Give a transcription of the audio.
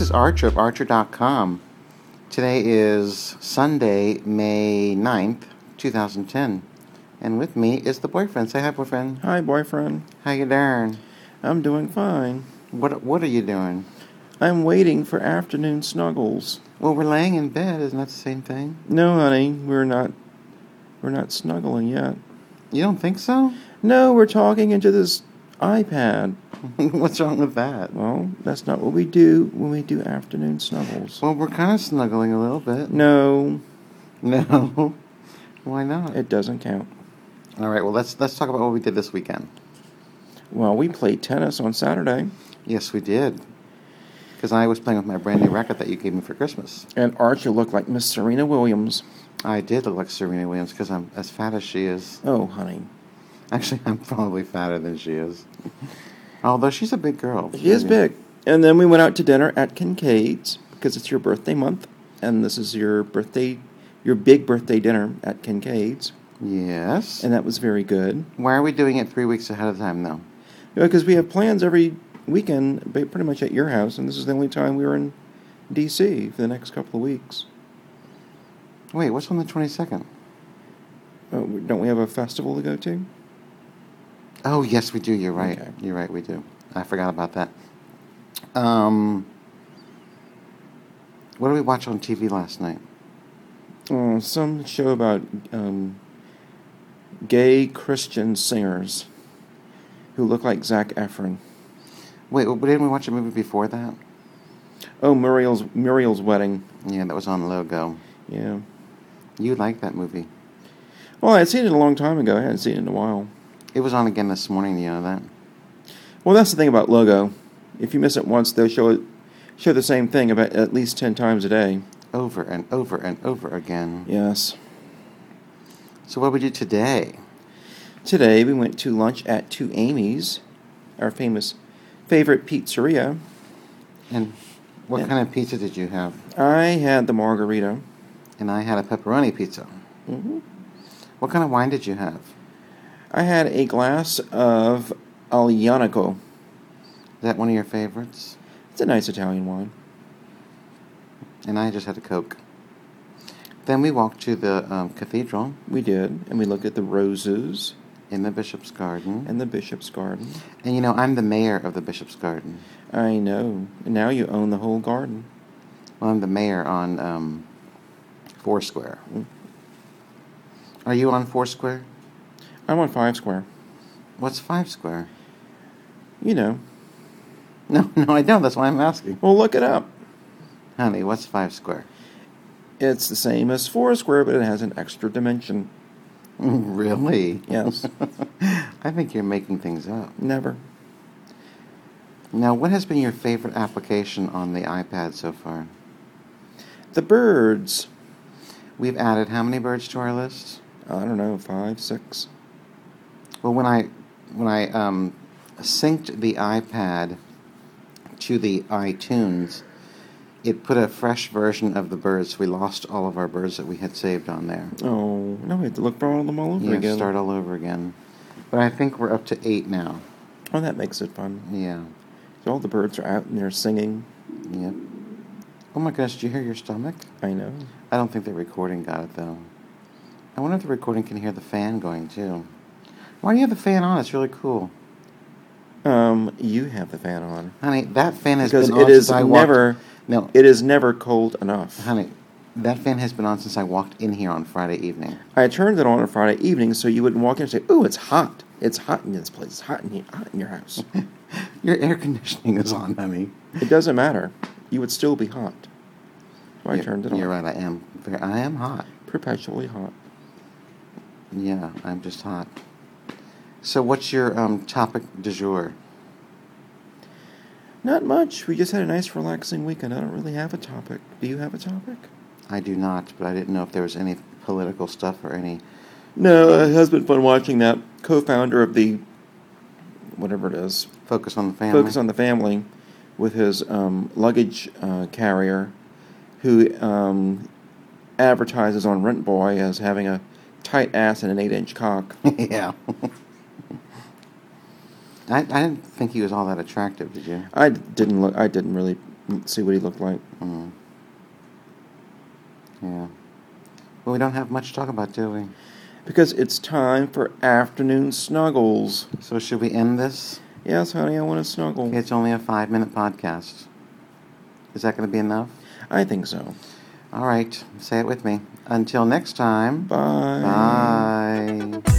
This is Archer of Archer.com. Today is Sunday, May 9th, 2010. And with me is the boyfriend. Say hi, boyfriend. Hi, boyfriend. How you doing? I'm doing fine. What are you doing? I'm waiting for afternoon snuggles. Well, we're laying in bed. Isn't that the same thing? No, honey, we're not snuggling yet. You don't think so? No, we're talking into this iPad. What's wrong with that? Well, that's not what we do when we do afternoon snuggles. Well, we're kind of snuggling a little bit. No. No. Why not? It doesn't count. All right, well, let's talk about what we did this weekend. Well, we played tennis on Saturday. Yes, we did. Because I was playing with my brand new racket that you gave me for Christmas. And Archie looked like Miss Serena Williams. I did look like Serena Williams because I'm as fat as she is. Oh, honey. Actually, I'm probably fatter than she is. Although she's a big girl. She is big. And then we went out to dinner at Kincaid's because it's your birthday month. And this is your big birthday dinner at Kincaid's. Yes. And that was very good. Why are we doing it 3 weeks ahead of time, though? Because we have plans every weekend, pretty much at your house, and this is the only time we were in D.C. for the next couple of weeks. Wait, what's on the 22nd? Oh, don't we have a festival to go to? Oh, yes, we do. You're right. Okay. You're right, we do. I forgot about that. What did we watch on TV last night? Some show about gay Christian singers who look like Zac Efron. Wait, didn't we watch a movie before that? Oh, Muriel's Wedding. Yeah, that was on Logo. Yeah. You liked that movie. Well, I had seen it a long time ago. I hadn't seen it in a while. It was on again this morning, you know that? Well, that's the thing about Logo. If you miss it once, they'll show the same thing about at least 10 times a day. Over and over and over again. Yes. So what did we do today? Today we went to lunch at Two Amy's, our favorite pizzeria. And what kind of pizza did you have? I had the margarita. And I had a pepperoni pizza. Mm-hmm. What kind of wine did you have? I had a glass of Aglianico. Is that one of your favorites? It's a nice Italian wine. And I just had a Coke. Then we walked to the cathedral. We did, and we looked at the roses. In the Bishop's Garden. And the Bishop's Garden. And you know, I'm the mayor of the Bishop's Garden. I know. And now you own the whole garden. Well, I'm the mayor on Foursquare. Mm. Are you on Foursquare? I'm on Five Square. What's Five Square? You know. No, I don't. That's why I'm asking. Well, look it up. Honey, what's Five Square? It's the same as Foursquare, but it has an extra dimension. Really? Yes. I think you're making things up. Never. Now, what has been your favorite application on the iPad so far? The birds. We've added how many birds to our list? I don't know, 5, 6. Well, when I synced the iPad to the iTunes, it put a fresh version of the birds. We lost all of our birds that we had saved on there. Oh, now we have to look for all of them all over again. Start all over again. But I think we're up to 8 now. Oh, that makes it fun. Yeah. So all the birds are out and they're singing. Yep. Oh my gosh, did you hear your stomach? I know. I don't think the recording got it, though. I wonder if the recording can hear the fan going, too. Why do you have the fan on? It's really cool. You have the fan on. Honey, that fan has because been on since I walked... No. It is never cold enough. Honey, that fan has been on since I walked in here on Friday evening. I turned it on Friday evening so you wouldn't walk in and say, "Ooh, it's hot. It's hot in this place. It's hot in here, hot in your house." Your air conditioning is on, honey. It doesn't matter. You would still be hot. So I turned it on. You're right, I am. I am hot. Perpetually hot. Yeah, I'm just hot. So what's your topic du jour? Not much. We just had a nice, relaxing weekend. I don't really have a topic. Do you have a topic? I do not, but I didn't know if there was any political stuff or any... No, it has been fun watching that co-founder of the... whatever it is. Focus on the Family. Focus on the Family with his luggage carrier who advertises on Rent Boy as having a tight ass and an 8-inch cock. Yeah. I didn't think he was all that attractive, did you? I didn't really see what he looked like. Mm. Yeah. Well, we don't have much to talk about, do we? Because it's time for afternoon snuggles. So should we end this? Yes, honey, I want to snuggle. It's only a 5-minute podcast. Is that going to be enough? I think so. All right. Say it with me. Until next time. Bye. Bye.